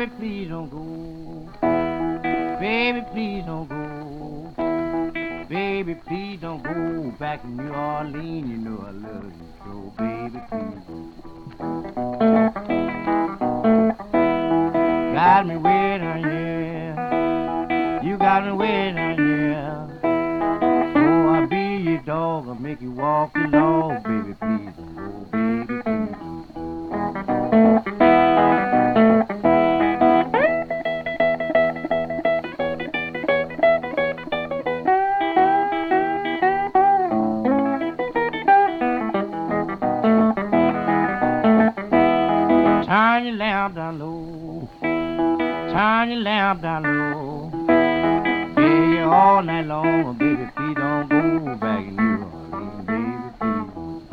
Baby, please don't go. Baby, please don't go. Baby, please don't go back to New Orleans. You know I love you so. Baby, please don't go. Got me waiting here. You got me waiting here. Oh, I'll be your dog. I'll make you walk the dog. Baby, please don't go. Baby, please don't go. Turn your lamp down low. Turn your lamp down low. Yeah, you all night long. Oh, baby, please don't go back in New Orleans. Baby, please don't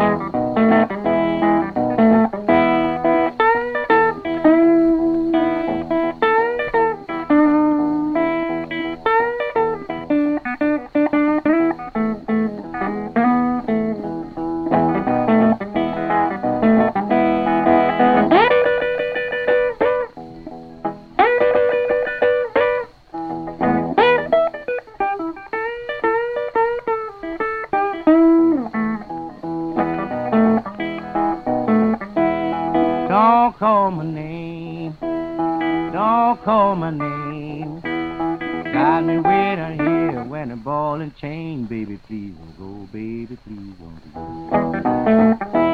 Don't call my name, don't call my name. Got me waiting here when the ball and chain. Baby, please don't go, baby, please don't go.